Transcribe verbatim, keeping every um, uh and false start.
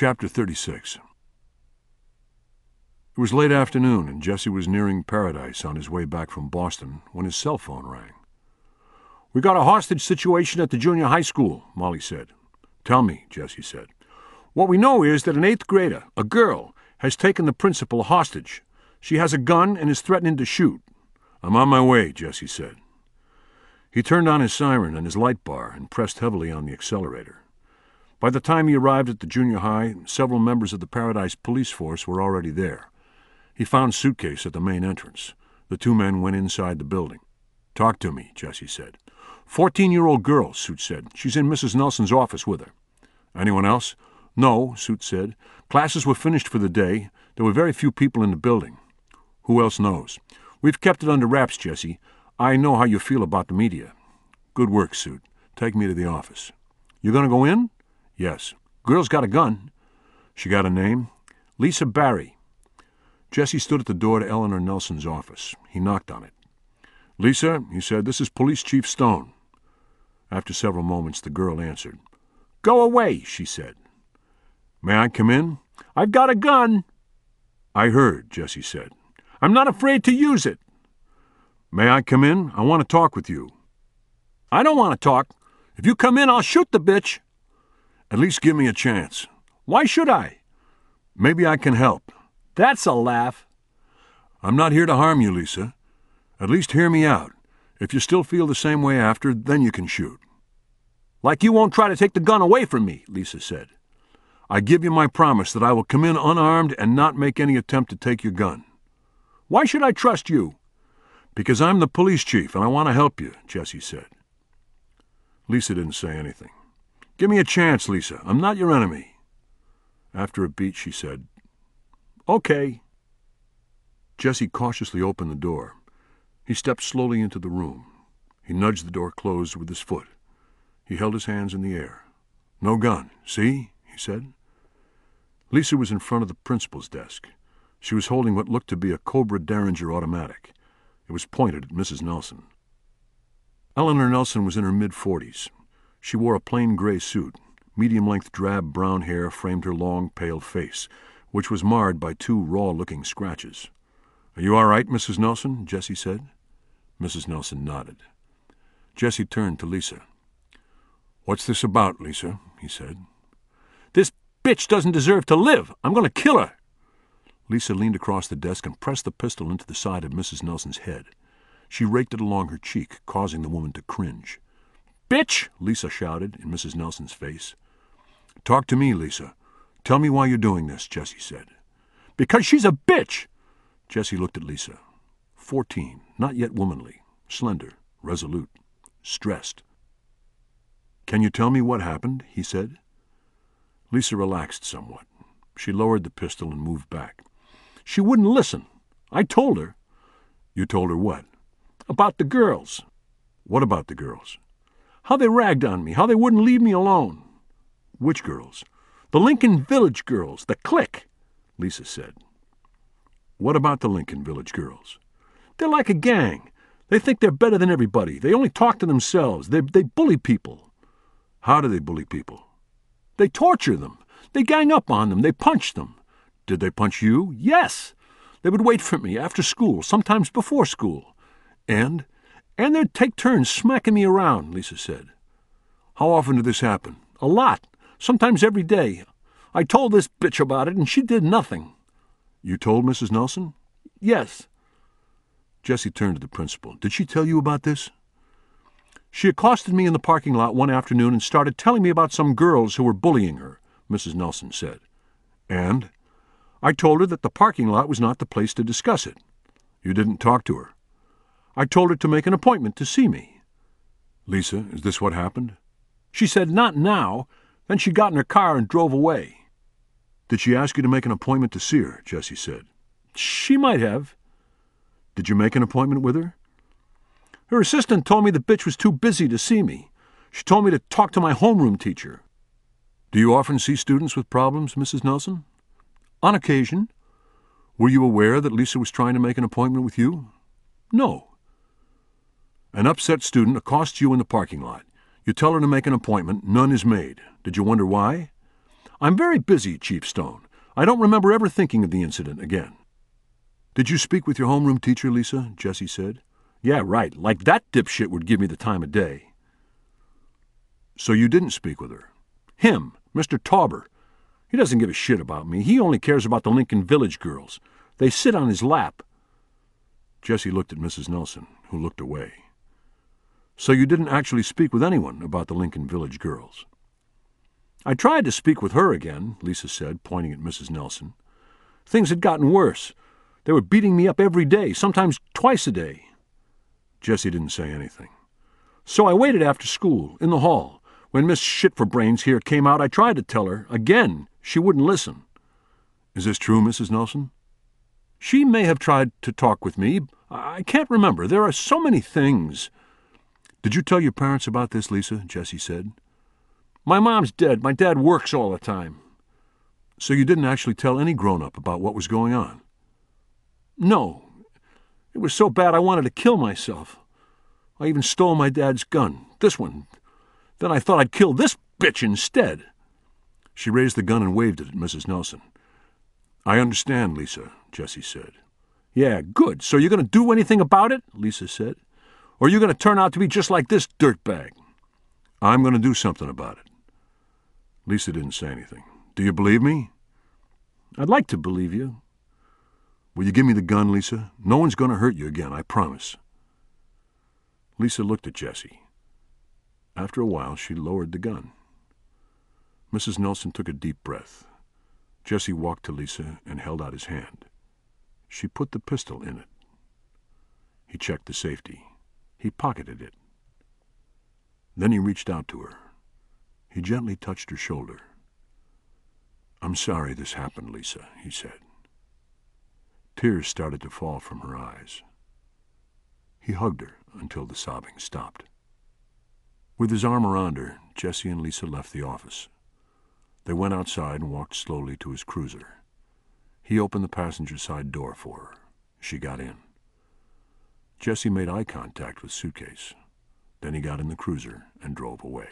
Chapter thirty-six. It was late afternoon, and Jesse was nearing Paradise on his way back from Boston when his cell phone rang. "We got a hostage situation at the junior high school," Molly said. "Tell me," Jesse said. "What we know is that an eighth grader, a girl, has taken the principal hostage. She has a gun and is threatening to shoot." "I'm on my way," Jesse said. He turned on his siren and his light bar and pressed heavily on the accelerator. By the time he arrived at the junior high, several members of the Paradise police force were already there. He found Suitcase at the main entrance. The two men went inside the building. "Talk to me," Jesse said. Fourteen-year-old girl," Suit said. "She's in Missus Nelson's office with her." "Anyone else?" "No," Suit said. "Classes were finished for the day. There were very few people in the building." "Who else knows?" "We've kept it under wraps, Jesse. I know how you feel about the media." "Good work, Suit. Take me to the office." "You gonna go in?" "Yes." "Girl's got a gun." "She got a name?" "Lisa Barry." Jesse stood at the door to Eleanor Nelson's office. He knocked on it. "Lisa," he said, "this is Police Chief Stone." After several moments, the girl answered. "Go away," she said. "May I come in?" "I've got a gun." "I heard," Jesse said. "I'm not afraid to use it." "May I come in? I want to talk with you." "I don't want to talk. If you come in, I'll shoot the bitch." "At least give me a chance." "Why should I?" "Maybe I can help." "That's a laugh." "I'm not here to harm you, Lisa. At least hear me out. If you still feel the same way after, then you can shoot." "Like you won't try to take the gun away from me," Lisa said. "I give you my promise that I will come in unarmed and not make any attempt to take your gun." "Why should I trust you?" "Because I'm the police chief and I want to help you," Jesse said. Lisa didn't say anything. "Give me a chance, Lisa. I'm not your enemy." After a beat, she said, "Okay." Jesse cautiously opened the door. He stepped slowly into the room. He nudged the door closed with his foot. He held his hands in the air. "No gun, see?" he said. Lisa was in front of the principal's desk. She was holding what looked to be a Cobra Derringer automatic. It was pointed at Missus Nelson. Eleanor Nelson was in her mid-forties. She wore a plain gray suit. Medium-length drab brown hair framed her long, pale face, which was marred by two raw-looking scratches. "Are you all right, Missus Nelson?" Jesse said. Missus Nelson nodded. Jesse turned to Lisa. "What's this about, Lisa?" he said. "This bitch doesn't deserve to live. I'm going to kill her." Lisa leaned across the desk and pressed the pistol into the side of Missus Nelson's head. She raked it along her cheek, causing the woman to cringe. "Bitch!" Lisa shouted in Missus Nelson's face. "Talk to me, Lisa. Tell me why you're doing this," Jesse said. "Because she's a bitch!" Jesse looked at Lisa. Fourteen, not yet womanly, slender, resolute, stressed. "Can you tell me what happened?" he said. Lisa relaxed somewhat. She lowered the pistol and moved back. "She wouldn't listen. I told her." "You told her what?" "About the girls." "What about the girls?" "How they ragged on me, how they wouldn't leave me alone." "Which girls?" "The Lincoln Village girls, the clique," Lisa said. "What about the Lincoln Village girls?" "They're like a gang. They think they're better than everybody. They only talk to themselves. They, they bully people." "How do they bully people?" "They torture them. They gang up on them. They punch them." "Did they punch you?" "Yes. They would wait for me after school, sometimes before school." "And?" "And they'd take turns smacking me around," Lisa said. "How often did this happen?" "A lot. Sometimes every day. I told this bitch about it, and she did nothing." "You told Missus Nelson?" "Yes." Jesse turned to the principal. "Did she tell you about this?" "She accosted me in the parking lot one afternoon and started telling me about some girls who were bullying her," Missus Nelson said. "And?" "I told her that the parking lot was not the place to discuss it." "You didn't talk to her?" "I told her to make an appointment to see me." "Lisa, is this what happened?" "She said, 'Not now.' Then she got in her car and drove away." "Did she ask you to make an appointment to see her?" Jesse said. "She might have." "Did you make an appointment with her?" "Her assistant told me the bitch was too busy to see me. She told me to talk to my homeroom teacher." "Do you often see students with problems, Missus Nelson?" "On occasion." "Were you aware that Lisa was trying to make an appointment with you?" "No." "An upset student accosts you in the parking lot. You tell her to make an appointment. None is made. Did you wonder why?" I'm very busy, Chief Stone. I don't remember ever thinking of the incident again." "Did you speak with your homeroom teacher, Lisa?" Jessie said. "Yeah, right. Like that dipshit would give me the time of day." "So you didn't speak with her?" "Him, Mister Tauber. He doesn't give a shit about me. He only cares about the Lincoln Village girls. They sit on his lap." Jessie looked at Missus Nelson, who looked away. "So you didn't actually speak with anyone about the Lincoln Village girls?" "I tried to speak with her again," Lisa said, pointing at Missus Nelson. "Things had gotten worse. They were beating me up every day, sometimes twice a day." Jessie didn't say anything. "So I waited after school, in the hall. When Miss Shit-for-Brains here came out, I tried to tell her. Again, she wouldn't listen." "Is this true, Missus Nelson?" "She may have tried to talk with me. I can't remember. There are so many things." "Did you tell your parents about this, Lisa?" Jessie said. "My mom's dead. My dad works all the time." "So you didn't actually tell any grown-up about what was going on?" "No. It was so bad I wanted to kill myself. I even stole my dad's gun, this one. Then I thought I'd kill this bitch instead." She raised the gun and waved it at Missus Nelson. "I understand, Lisa," Jessie said. "Yeah, good. So you're going to do anything about it?" Lisa said. "Or you're going to turn out to be just like this dirtbag?" "I'm going to do something about it." Lisa didn't say anything. "Do you believe me?" "I'd like to believe you." "Will you give me the gun, Lisa? No one's going to hurt you again, I promise." Lisa looked at Jessie. After a while, she lowered the gun. Missus Nelson took a deep breath. Jessie walked to Lisa and held out his hand. She put the pistol in it. He checked the safety. He pocketed it. Then he reached out to her. He gently touched her shoulder. "I'm sorry this happened, Lisa," he said. Tears started to fall from her eyes. He hugged her until the sobbing stopped. With his arm around her, Jessie and Lisa left the office. They went outside and walked slowly to his cruiser. He opened the passenger side door for her. She got in. Jessie made eye contact with Suitcase. Then he got in the cruiser and drove away.